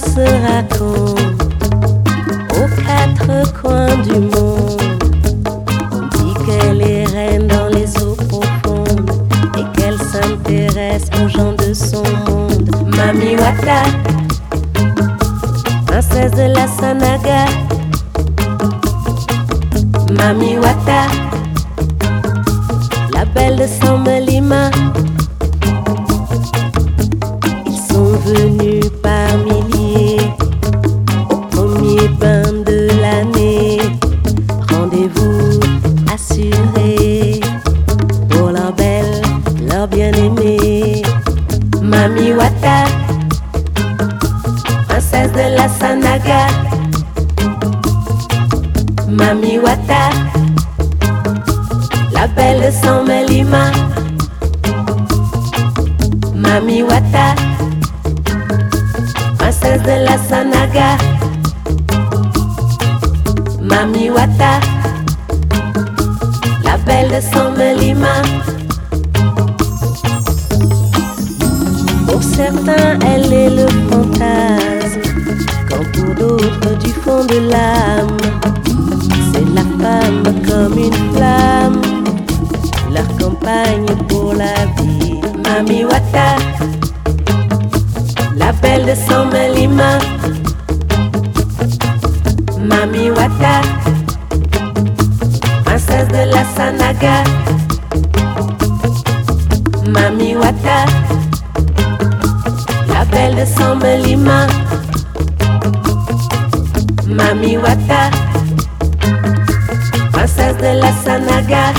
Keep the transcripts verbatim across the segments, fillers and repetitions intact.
se raconte aux quatre coins du monde. On dit qu'elle est reine dans les eaux profondes et qu'elle s'intéresse aux gens de son monde. Mami Wata, princesse de la Sanaga. Mami Wata, la belle de Sambalima. Ils sont venus par milliers au premier bain de l'année. Rendez-vous assuré pour leur belle, leur bien-aimée. Mami Wata, princesse de la Sanaga. Mami Wata, la belle de Sambalima. Mami Wata, princesse de la Sanaga. Mami Wata, la belle de Sambalima. Pour certains, elle est le fantasme, quand pour d'autres, du fond de l'âme, c'est la femme comme une flamme, leur compagne pour la vie. Mami Wata, la belle de Sambalima. Mami Wata, princesse de la Sanaga. Mami Wata, la belle de Sambalima. Mami Wata, princesse de la Sanaga.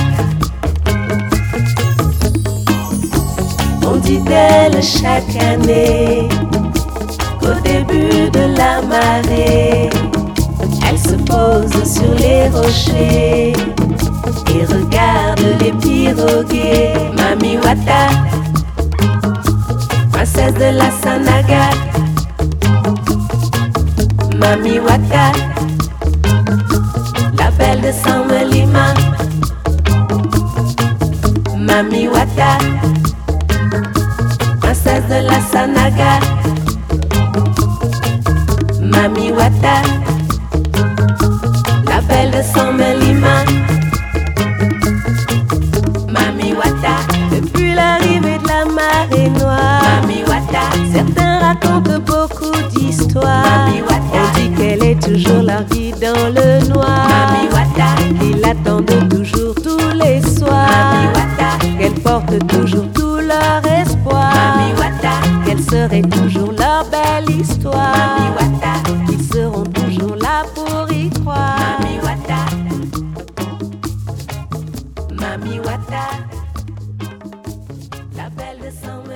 On dit d'elle chaque année qu'au début de la marée, elle se pose sur les rochers et regarde les pirogues. Mami Wata, princesse de la Sanaga. Mami Wata, la belle de Sambalima. Mami Wata, princesse de la Sanaga. Mami Wata, la belle de Sambalima. Mami Wata, depuis l'arrivée de la marée noire, Mami Wata, certains racontent beaucoup d'histoires. Mami Wata, on dit qu'elle est toujours leur guide dans le noir. Mami Wata, qu'ils l'attendent toujours tous les soirs. Mami Wata, qu'elle porte toujours tout leur espoir. Mami Wata, qu'elle serait toujours leur belle histoire. Mami Wata, qu'ils seront toujours là pour y croire. Mami Wata, Mami Wata, la belle de Sambalima.